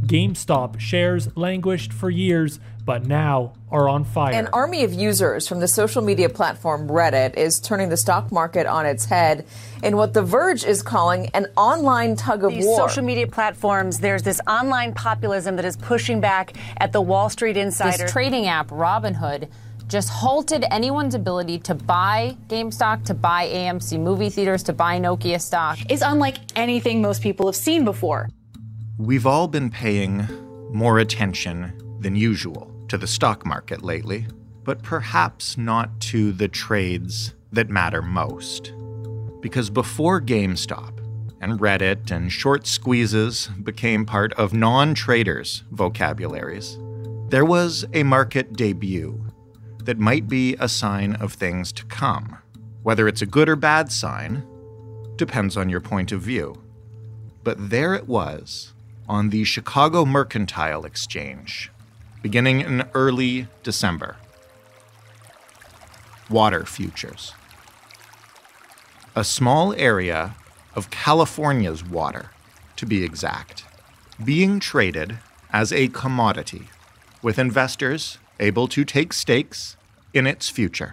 GameStop shares languished for years, but now are on fire. An army of users from the social media platform Reddit is turning the stock market on its head in what The Verge is calling an online tug-of-war. These social media platforms, there's this online populism that is pushing back at the Wall Street Insider. This trading app, Robinhood, just halted anyone's ability to buy GameStop, to buy AMC movie theaters, to buy Nokia stock. It's unlike anything most people have seen before. We've all been paying more attention than usual to the stock market lately, but perhaps not to the trades that matter most. Because before GameStop and Reddit and short squeezes became part of non-traders' vocabularies, there was a market debut that might be a sign of things to come. Whether it's a good or bad sign depends on your point of view. But there it was on the Chicago Mercantile Exchange, beginning in early December. Water futures. A small area of California's water, to be exact, being traded as a commodity, with investors able to take stakes in its future.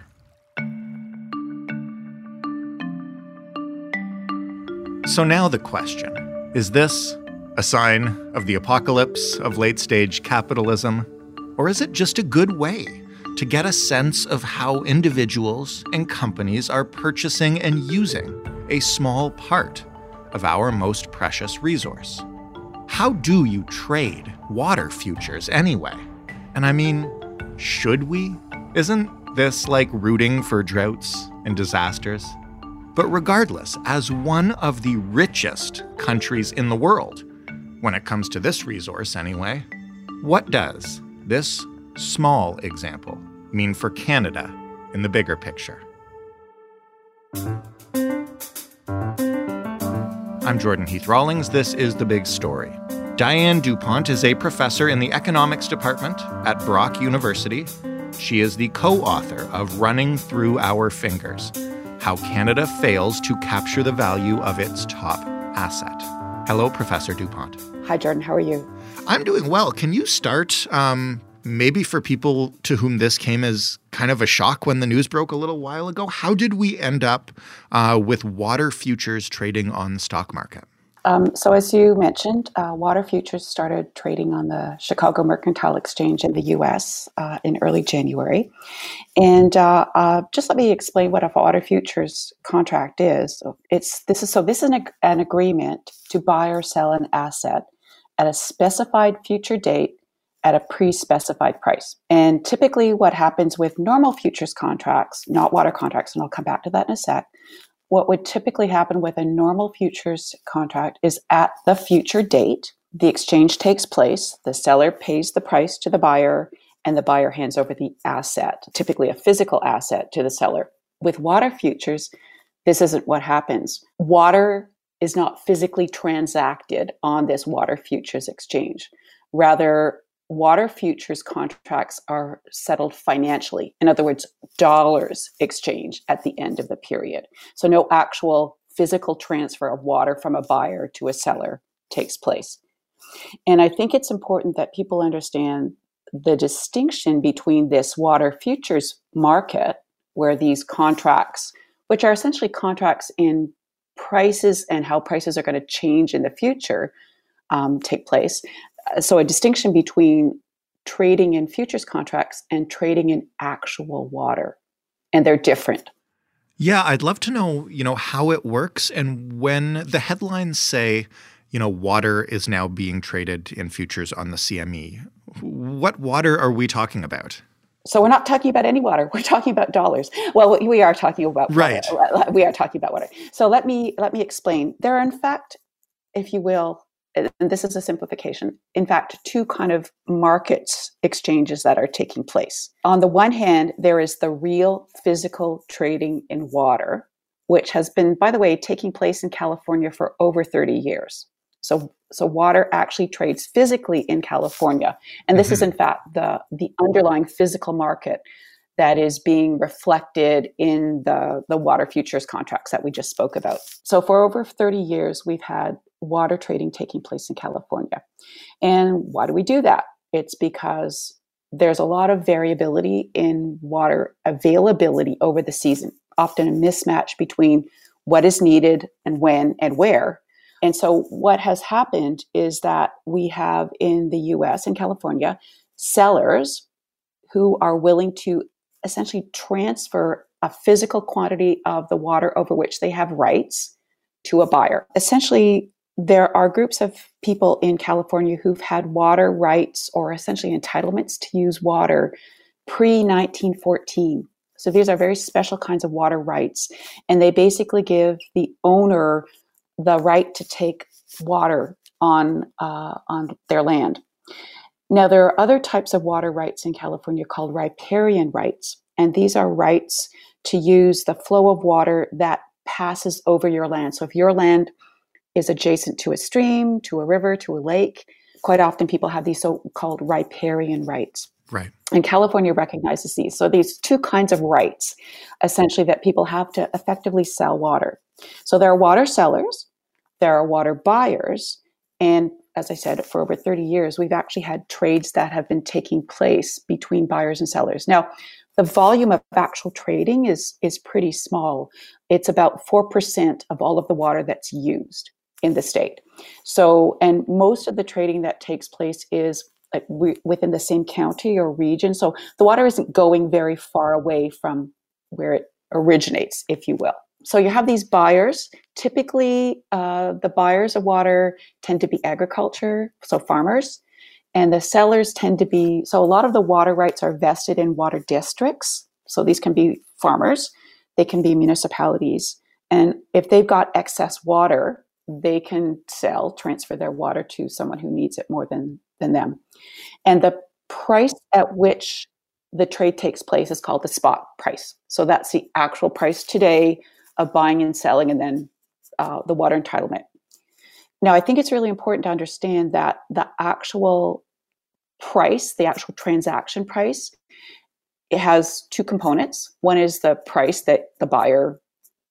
So now the question, is this a sign of the apocalypse of late-stage capitalism, or is it just a good way to get a sense of how individuals and companies are purchasing and using a small part of our most precious resource? How do you trade water futures anyway? And I mean, should we? Isn't this like rooting for droughts and disasters? But regardless, as one of the richest countries in the world, when it comes to this resource anyway, what does this small example mean for Canada in the bigger picture? I'm Jordan Heath Rawlings. This is The Big Story. Diane Dupont is a professor in the economics department at Brock University. She is the co-author of Running Through Our Fingers: How Canada Fails to Capture the Value of Its Top Asset. Hello, Professor Dupont. Hi, Jordan. How are you? I'm doing well. Can you start, maybe for people to whom this came as kind of a shock when the news broke a little while ago, how did we end up with water futures trading on the stock market? So as you mentioned, water futures started trading on the Chicago Mercantile Exchange in the U.S. In early January. And just let me explain what a water futures contract is. This is an agreement to buy or sell an asset at a specified future date at a pre-specified price. And typically what happens with normal futures contracts, not water contracts, and I'll come back to that in a sec, what would typically happen with a normal futures contract is at the future date, the exchange takes place, the seller pays the price to the buyer, and the buyer hands over the asset, typically a physical asset, to the seller. With water futures, this isn't what happens. Water is not physically transacted on this water futures exchange. Rather, water futures contracts are settled financially. In other words, dollars exchange at the end of the period. So no actual physical transfer of water from a buyer to a seller takes place. And I think it's important that people understand the distinction between this water futures market, where these contracts, which are essentially contracts in prices and how prices are going to change in the future, take place. So a distinction between trading in futures contracts and trading in actual water. And they're different. Yeah, I'd love to know, how it works. And when the headlines say, water is now being traded in futures on the CME, what water are we talking about? So we're not talking about any water. We're talking about dollars. Well, we are talking about right. Water. We are talking about water. So let me explain. There are, in fact, if you will, and this is a simplification, in fact, two kind of markets exchanges that are taking place. On the one hand, there is the real physical trading in water, which has been, by the way, taking place in California for over 30 years. So water actually trades physically in California. And this is, in fact, the underlying physical market that is being reflected in the water futures contracts that we just spoke about. So for over 30 years, we've had water trading taking place in California. And why do we do that? It's because there's a lot of variability in water availability over the season, often a mismatch between what is needed and when and where. And so what has happened is that we have in the US and California sellers who are willing to essentially transfer a physical quantity of the water over which they have rights to a buyer. Essentially, there are groups of people in California who've had water rights or essentially entitlements to use water pre-1914. So these are very special kinds of water rights, and they basically give the owner the right to take water on their land. Now, there are other types of water rights in California called riparian rights, and these are rights to use the flow of water that passes over your land. So if your land is adjacent to a stream, to a river, to a lake, quite often people have these so-called riparian rights. Right. And California recognizes these. So these two kinds of rights, essentially, that people have to effectively sell water. So there are water sellers, there are water buyers, and as I said, for over 30 years, we've actually had trades that have been taking place between buyers and sellers. Now, the volume of actual trading is pretty small. It's about 4% of all of the water that's used in the state. So, and most of the trading that takes place is like within the same county or region. So the water isn't going very far away from where it originates, if you will. So you have these buyers. Typically, the buyers of water tend to be agriculture, so farmers, and the sellers tend to be, so a lot of the water rights are vested in water districts. So these can be farmers, they can be municipalities. And if they've got excess water, they can transfer their water to someone who needs it more than them. And the price at which the trade takes place is called the spot price. So that's the actual price today of buying and selling, and then the water entitlement. Now, I think it's really important to understand that the actual price, the actual transaction price, it has two components. One is the price that the buyer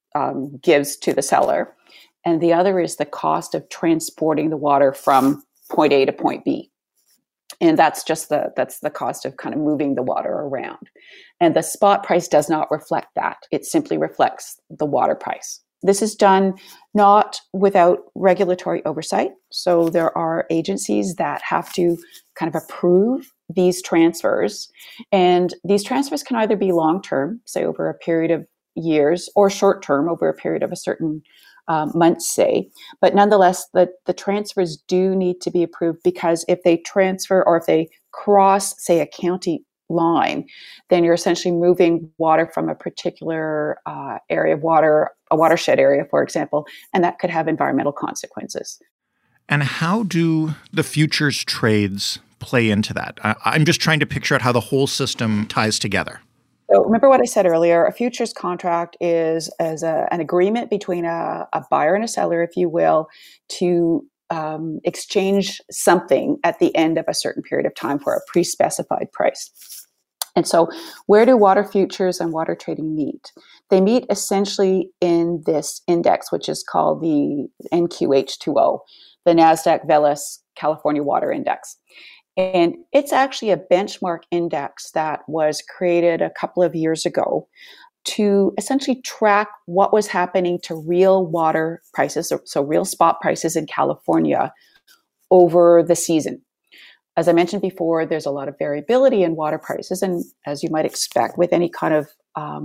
gives to the seller, and the other is the cost of transporting the water from point A to point B. And that's the cost of kind of moving the water around. And the spot price does not reflect that. It simply reflects the water price. This is done not without regulatory oversight. So there are agencies that have to kind of approve these transfers. And these transfers can either be long-term, say over a period of years, or short-term over a period of a certain months, say. But nonetheless, the transfers do need to be approved, because if they transfer or if they cross, say, a county line, then you're essentially moving water from a particular area of water, a watershed area, for example, and that could have environmental consequences. And how do the futures trades play into that? I'm just trying to picture out how the whole system ties together. So remember what I said earlier, a futures contract is an agreement between a buyer and a seller, if you will, to exchange something at the end of a certain period of time for a pre-specified price. And so where do water futures and water trading meet? They meet essentially in this index, which is called the NQH2O, the NASDAQ Veles California Water Index. And it's actually a benchmark index that was created a couple of years ago to essentially track what was happening to real water prices, so real spot prices in California over the season. As I mentioned before, there's a lot of variability in water prices. And as you might expect with any kind of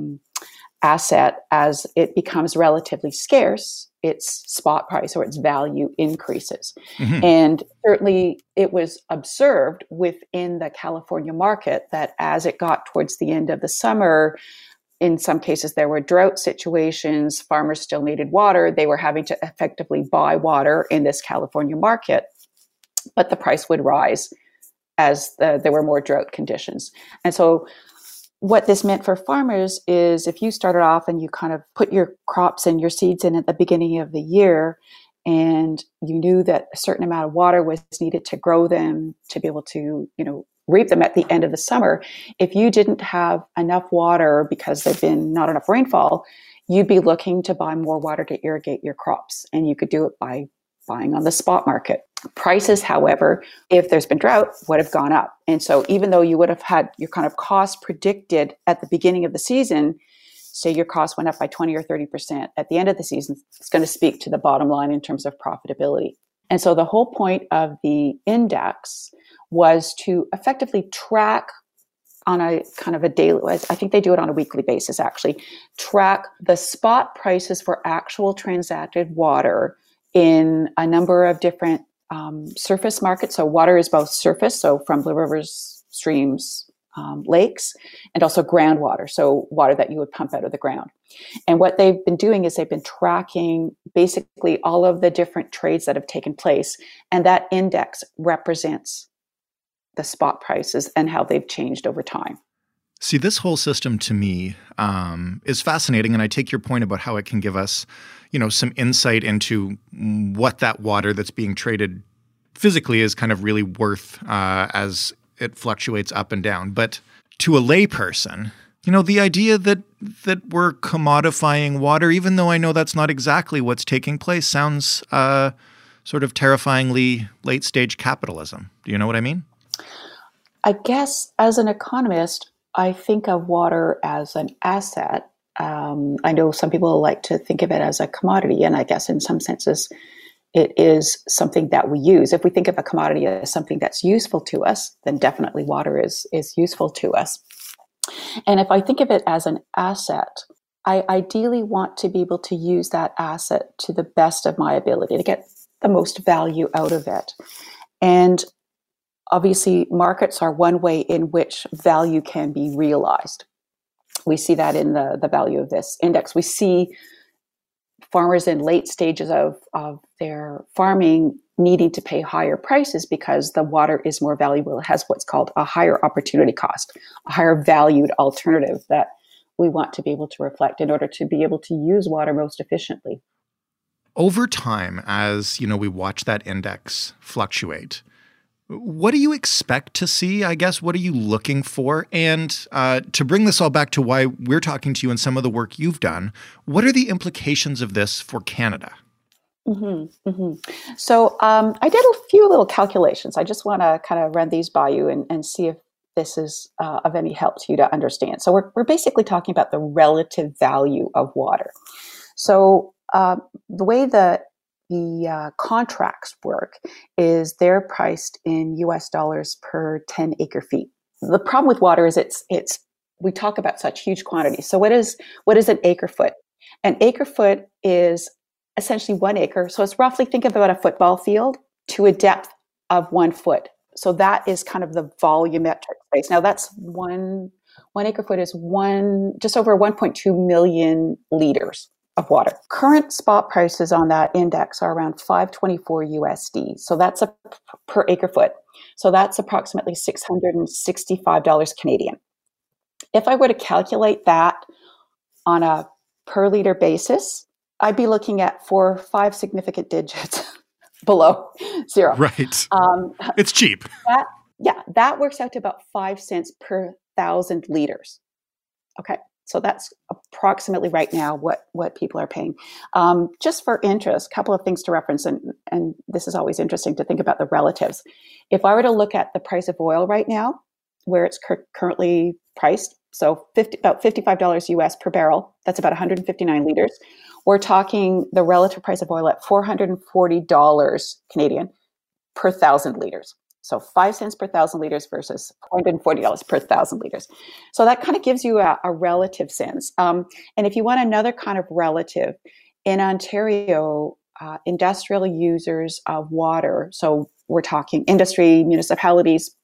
asset, as it becomes relatively scarce, its spot price or its value increases. Mm-hmm. And certainly it was observed within the California market that as it got towards the end of the summer, in some cases there were drought situations, farmers still needed water, they were having to effectively buy water in this California market, but the price would rise as there were more drought conditions. And so what this meant for farmers is if you started off and you kind of put your crops and your seeds in at the beginning of the year, and you knew that a certain amount of water was needed to grow them to be able to, reap them at the end of the summer, if you didn't have enough water because there'd been not enough rainfall, you'd be looking to buy more water to irrigate your crops. And you could do it by buying on the spot market. Prices, however, if there's been drought, would have gone up. And so even though you would have had your kind of cost predicted at the beginning of the season, say your cost went up by 20 or 30% at the end of the season, it's going to speak to the bottom line in terms of profitability. And so the whole point of the index was to effectively track on a kind of a daily, I think they do it on a weekly basis actually, track the spot prices for actual transacted water in a number of different surface markets. So water is both surface, so from the rivers, streams, lakes, and also groundwater, so water that you would pump out of the ground. And what they've been doing is they've been tracking basically all of the different trades that have taken place, and that index represents the spot prices and how they've changed over time. See, this whole system to me is fascinating, and I take your point about how it can give us, some insight into what that water that's being traded physically is kind of really worth as it fluctuates up and down. But to a layperson, the idea that we're commodifying water, even though I know that's not exactly what's taking place, sounds sort of terrifyingly late-stage capitalism. Do you know what I mean? I guess as an economist, I think of water as an asset. I know some people like to think of it as a commodity, and I guess in some senses it is something that we use. If we think of a commodity as something that's useful to us, then definitely water is useful to us. And if I think of it as an asset, I ideally want to be able to use that asset to the best of my ability to get the most value out of it. And obviously, markets are one way in which value can be realized. We see that in the value of this index. We see farmers in late stages of their farming needing to pay higher prices because the water is more valuable. It has what's called a higher opportunity cost, a higher valued alternative that we want to be able to reflect in order to be able to use water most efficiently. Over time, as we watch that index fluctuate, what do you expect to see? I guess, what are you looking for? And to bring this all back to why we're talking to you and some of the work you've done, what are the implications of this for Canada? Mm-hmm, mm-hmm. So I did a few little calculations. I just want to kind of run these by you and see if this is of any help to you to understand. So we're basically talking about the relative value of water. So the way the contracts work is they're priced in US dollars per 10 acre feet. The problem with water is we talk about such huge quantities. So what is an acre foot? An acre foot is essentially 1 acre. So it's roughly, think about a football field to a depth of 1 foot. So that is kind of the volumetric space. Now that's one acre foot is just over 1.2 million liters of water. Current spot prices on that index are around $5.24 USD. So that's per acre foot. So that's approximately $665 Canadian. If I were to calculate that on a per liter basis, I'd be looking at 4 or 5 significant digits below zero. Right. It's cheap. That works out to about 5 cents per 1,000 liters. Okay. So that's approximately right now what people are paying. Just for interest, a couple of things to reference, and this is always interesting to think about the relatives. If I were to look at the price of oil right now, where it's currently priced, so about $55 US per barrel, that's about 159 liters. We're talking the relative price of oil at $440 Canadian per 1,000 liters. So 5 cents per 1,000 liters versus $440 per 1,000 liters. So that kind of gives you a relative sense. And if you want another kind of relative, in Ontario, industrial users of water, so we're talking industry, municipalities,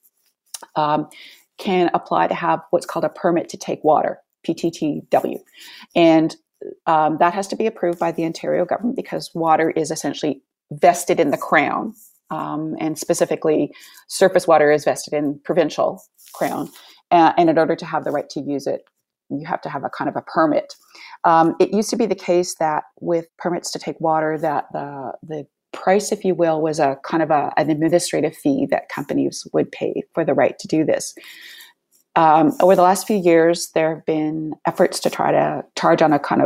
can apply to have what's called a permit to take water, PTTW. And that has to be approved by the Ontario government because water is essentially vested in the Crown. And specifically, surface water is vested in provincial Crown. And in order to have the right to use it, you have to have a kind of a permit. It used to be the case that with permits to take water, that the price, if you will, was a kind of an administrative fee that companies would pay for the right to do this. Over the last few years, there have been efforts to try to charge on a kind of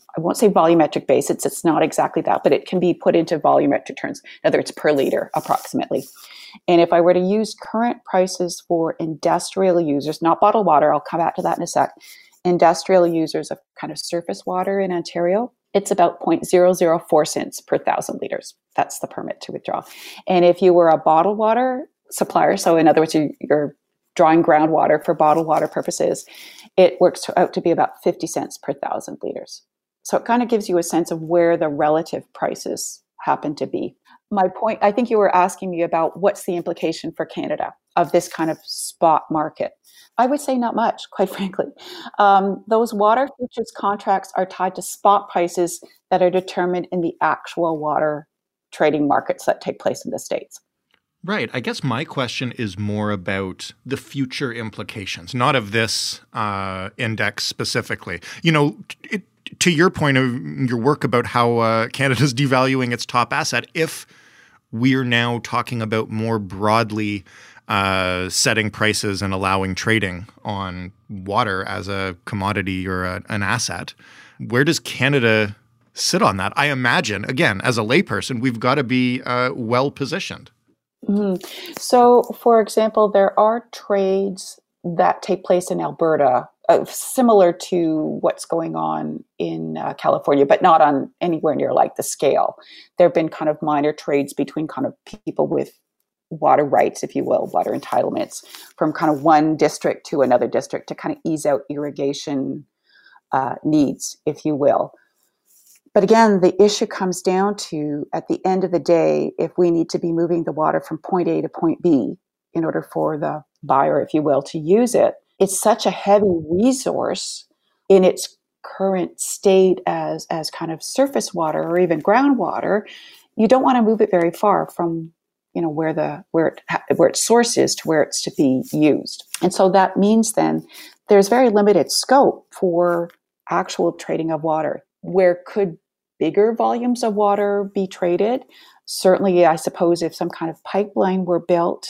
I won't say volumetric basis, it's not exactly that, but it can be put into volumetric terms. In other words, per liter approximately. And if I were to use current prices for industrial users, not bottled water, I'll come back to that in a sec, industrial users of kind of surface water in Ontario, it's about 0.004 cents per 1,000 liters. That's the permit to withdraw. And if you were a bottled water supplier, so in other words, you're drawing groundwater for bottled water purposes, it works out to be about 50 cents per 1,000 liters. So it kind of gives you a sense of where the relative prices happen to be. My point, I think you were asking me about what's the implication for Canada of this kind of spot market. I would say not much, quite frankly. Those water futures contracts are tied to spot prices that are determined in the actual water trading markets that take place in the States. Right. I guess my question is more about the future implications, not of this index specifically. You know, to your point of your work about how Canada's devaluing its top asset, if we're now talking about more broadly setting prices and allowing trading on water as a commodity or an asset, where does Canada sit on that? I imagine, again, as a layperson, we've got to be well positioned. Mm-hmm. So, for example, there are trades that take place in Alberta, similar to what's going on in California, but not on anywhere near like the scale. There have been kind of minor trades between kind of people with water rights, if you will, water entitlements from kind of one district to another district to kind of ease out irrigation needs, if you will. But again, the issue comes down to, at the end of the day, if we need to be moving the water from point A to point B in order for the buyer, if you will, to use it, it's such a heavy resource in its current state as kind of surface water or even groundwater. You don't want to move it very far from, you know, where its source is to where it's to be used. And so that means then there's very limited scope for actual trading of water. Where could bigger volumes of water be traded? Certainly, I suppose if some kind of pipeline were built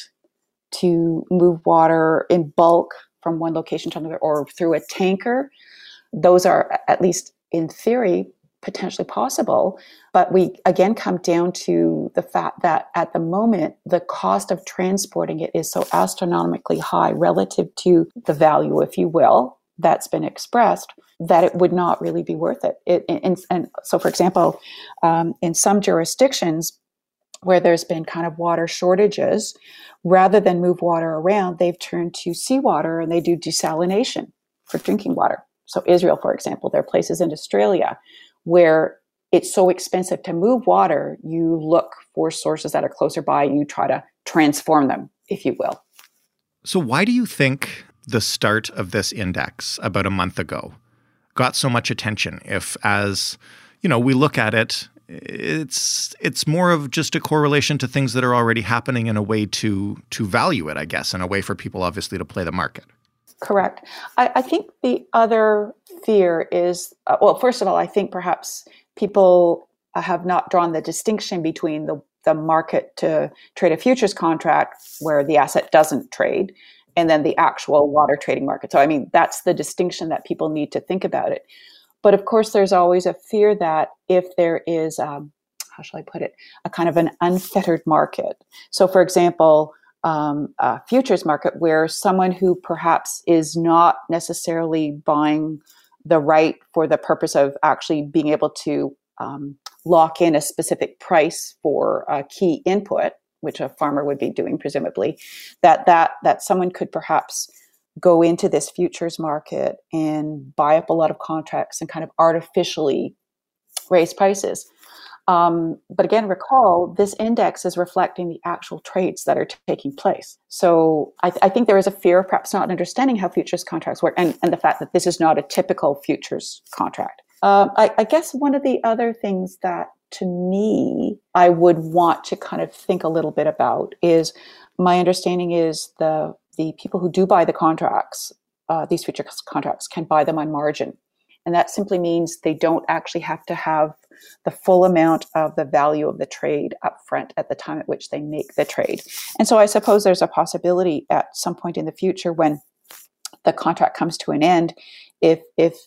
to move water in bulk from one location to another or through a tanker, those are, at least in theory, potentially possible. But we again come down to the fact that at the moment, the cost of transporting it is so astronomically high relative to the value, if you will, that's been expressed, that it would not really be worth it. And so, for example, in some jurisdictions where there's been kind of water shortages, rather than move water around, they've turned to seawater and they do desalination for drinking water. So Israel, for example, there are places in Australia where it's so expensive to move water, you look for sources that are closer by, you try to transform them, if you will. So why do you think the start of this index about a month ago got so much attention? If, as you know, we look at it, it's more of just a correlation to things that are already happening in a way to value it, I guess, in a way for people obviously to play the market. Correct. I think the other fear is, well, first of all, I think perhaps people have not drawn the distinction between the market to trade a futures contract where the asset doesn't trade and then the actual water trading market. So, I mean, that's the distinction that people need to think about it. But of course, there's always a fear that if there is, how shall I put it, a kind of an unfettered market. So, for example, a futures market where someone who perhaps is not necessarily buying the right for the purpose of actually being able to lock in a specific price for a key input, which a farmer would be doing presumably, that someone could perhaps go into this futures market and buy up a lot of contracts and kind of artificially raise prices. But again, recall, this index is reflecting the actual trades that are taking place. So I think there is a fear of perhaps not understanding how futures contracts work and the fact that this is not a typical futures contract. I guess one of the other things that, to me, I would want to kind of think a little bit about is, my understanding is the people who do buy the contracts, these futures contracts, can buy them on margin. And that simply means they don't actually have to have the full amount of the value of the trade up front at the time at which they make the trade. And so I suppose there's a possibility at some point in the future when the contract comes to an end, if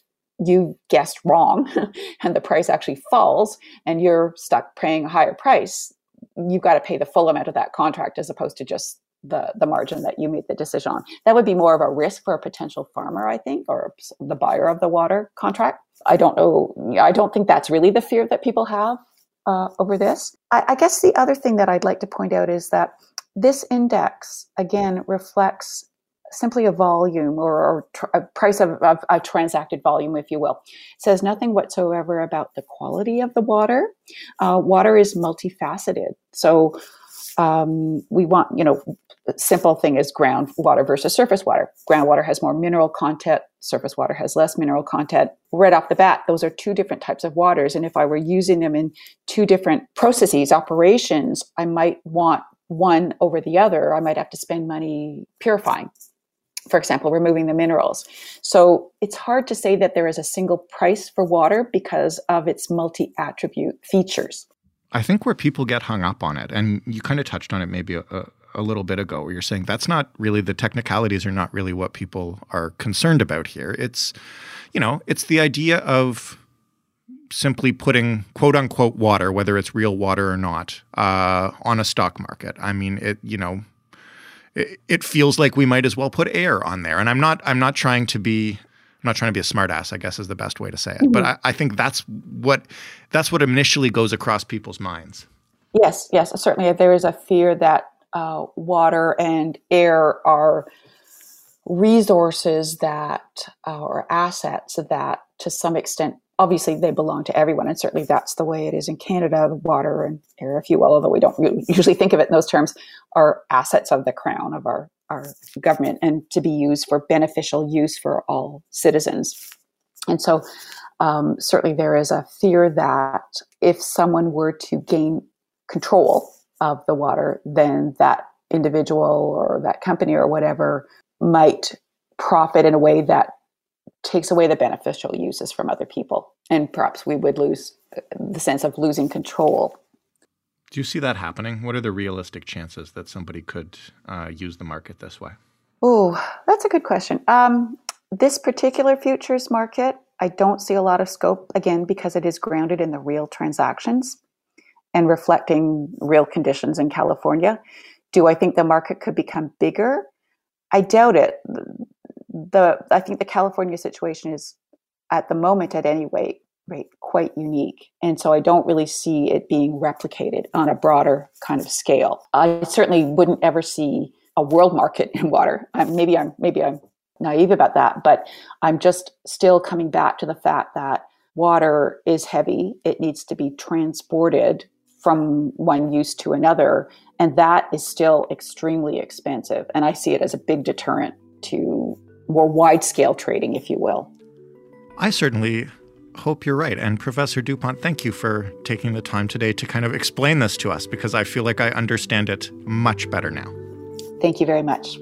you guessed wrong and the price actually falls and you're stuck paying a higher price, you've got to pay the full amount of that contract as opposed to just the margin that you made the decision on. That would be more of a risk for a potential farmer, I think, or the buyer of the water contract. I don't know. I don't think that's really the fear that people have over this. I guess the other thing that I'd like to point out is that this index, again, reflects simply a volume or a price of a transacted volume, if you will. It says nothing whatsoever about the quality of the water. Water is multifaceted. So we want, simple thing is groundwater versus surface water. Groundwater has more mineral content. Surface water has less mineral content. Right off the bat, those are two different types of waters. And if I were using them in two different processes, operations, I might want one over the other. I might have to spend money purifying, for example, removing the minerals. So it's hard to say that there is a single price for water because of its multi-attribute features. I think where people get hung up on it, and you kind of touched on it maybe a little bit ago, where you're saying that's not really, the technicalities are not really what people are concerned about here. It's, it's the idea of simply putting quote unquote water, whether it's real water or not, on a stock market. I mean, it feels like we might as well put air on there. And I'm not trying to be a smart ass, I guess is the best way to say it. Mm-hmm. But I think that's what initially goes across people's minds. Yes, certainly. There is a fear that water and air are resources or assets that to some extent, obviously they belong to everyone. And certainly that's the way it is in Canada. The water and air, if you will, although we don't usually think of it in those terms, are assets of the crown, of our government, and to be used for beneficial use for all citizens. And so certainly there is a fear that if someone were to gain control of the water, then that individual or that company or whatever might profit in a way that takes away the beneficial uses from other people. And perhaps we would lose the sense of losing control. Do you see that happening? What are the realistic chances that somebody could use the market this way? Oh, that's a good question. This particular futures market, I don't see a lot of scope, again, because it is grounded in the real transactions and reflecting real conditions in California. Do I think the market could become bigger? I doubt it. I think the California situation is, at the moment at any rate, quite unique. And so I don't really see it being replicated on a broader kind of scale. I certainly wouldn't ever see a world market in water. Maybe I'm naive about that, but I'm just still coming back to the fact that water is heavy. It needs to be transported from one use to another. And that is still extremely expensive. And I see it as a big deterrent to more wide-scale trading, if you will. I certainly hope you're right. And Professor DuPont, thank you for taking the time today to kind of explain this to us, because I feel like I understand it much better now. Thank you very much.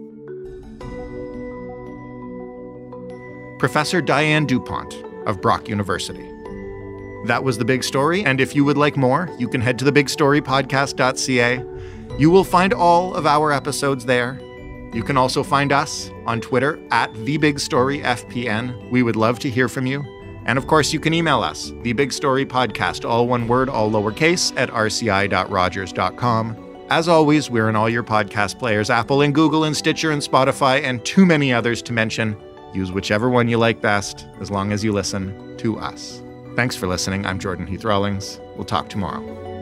Professor Diane DuPont of Brock University. That was The Big Story, and if you would like more, you can head to thebigstorypodcast.ca. You will find all of our episodes there. You can also find us on Twitter @TheBigStoryFPN. We would love to hear from you. And of course, you can email us, thebigstorypodcast, all one word, all lowercase, @rci.rogers.com. As always, we're in all your podcast players, Apple and Google and Stitcher and Spotify, and too many others to mention. Use whichever one you like best, as long as you listen to us. Thanks for listening. I'm Jordan Heath Rawlings. We'll talk tomorrow.